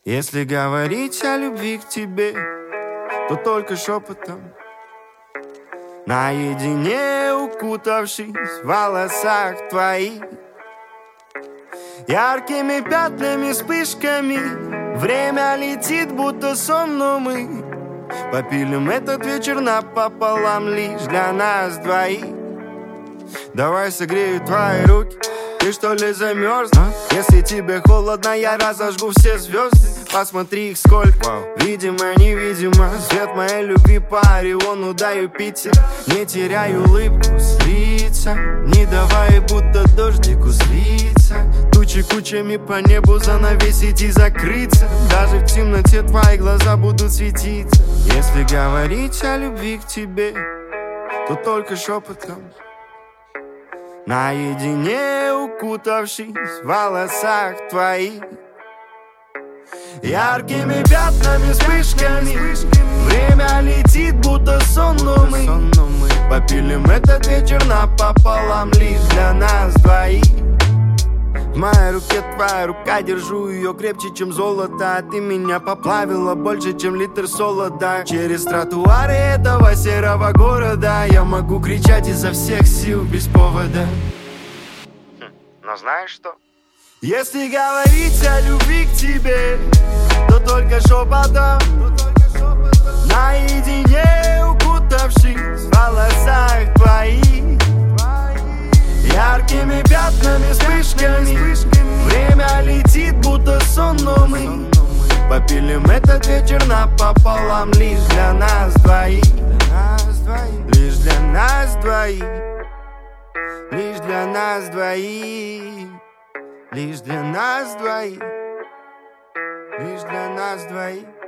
Если говорить о любви к тебе, то только шепотом, наедине укутавшись в волосах твоих. Яркими пятнами, вспышками время летит, будто сон, но мы попилим этот вечер напополам лишь для нас двоих. Давай согрею твои руки, ты что ли замерзла? Если тебе холодно, я разожгу все звезды. Посмотри их сколько, видимо, невидимо. Свет моей любви по Ориону до Юпитера. Не теряй улыбку с лица, не давай будто дождику слиться. Тучи кучами по небу занавесить и закрыться. Даже в темноте твои глаза будут светиться. Если говорить о любви к тебе, то только шепотом, наедине укутавшись в волосах твоих. Яркими пятнами, вспышками время летит, будто сон, но мы попилим этот вечер напополам лишь для нас двоих. В моей руке твоя рука, держу ее крепче, чем золото. А ты меня поплавила больше, чем литр солода. Через тротуары этого серого города я могу кричать изо всех сил без повода. Но знаешь что? Если говорить о любви к тебе, то только шепотом, наедине укутавшись в волосах твоих. Яркими пятнами, вспышками время летит, будто сон, но мы попилим этот вечер напополам лишь для нас двоих. Лишь для нас двоих. Лишь для нас двоих. Лишь для нас двоих. Лишь для нас двоих.